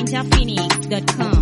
NinjaPhoenix.com.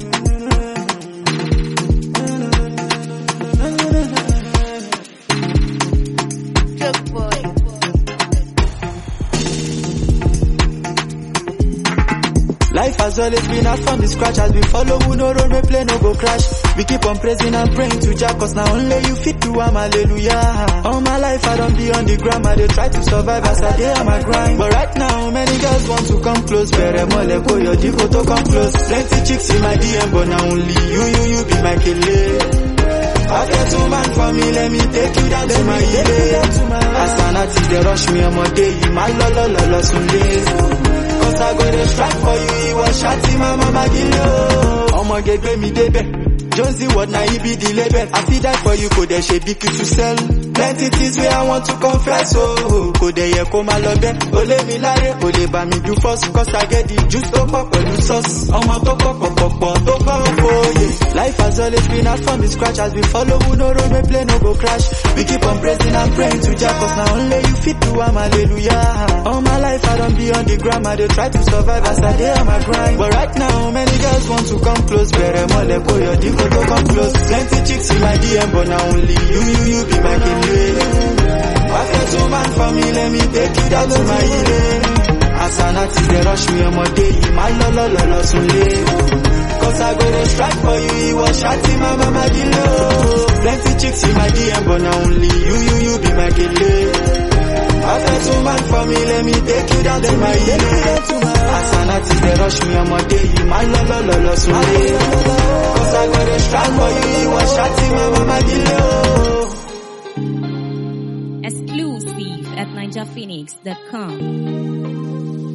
Life has always been hard from the scratch. As we follow, who no road, we play, no go crash. We keep on praising and praying to Jah, cause now only you fit do am, hallelujah. All my life I don't be on the gram, I dey try to survive as I dey on my grind. But right now, many girls want to come close. Bere mole go your jiko to come close. Plenty chicks in my DM, but now only you be my kele. After 2 man for me, let me take you down to my day. As an artist, they rush me on my day. My lo sunday. Cause I go to strike for you, he was shouting my mama gilo. I'ma get me debe. Jonesy what now he be the label. I feel that for you, could they shape big to sell. Plenty things where I want to confess, oh. Could they come alobe, ole mi lare, ole ba mi do first. Cause I get the juice to pop and sauce. I'ma to pop, yeah. Life has always been hard from the scratch. As we follow, who no road, we play, no go crash. We keep on praising and praying to Jah, cause now only you fit do am, hallelujah. All my life I don't be on the gram, I dey try to survive as I dey on my grind. But right now, many girls want to come close. Bere mole go your diko to come close. Plenty chicks in my DM, but now only you be my kele. After 2 man for me, let me take you down to my ile. As an artist, they rush me on my day. My lo sunday. Cause I go to strike for you, he was shouting my mama gilo. Plenty chicks in my DM, but now only you be my kele. After 2 man for me, let me take you down to my ile. As an artist, they rush me on my day. My lo sunday. Cause I go to strike for you, he was shouting my mama gilo. Exclusive at NinjaPhoenix.com.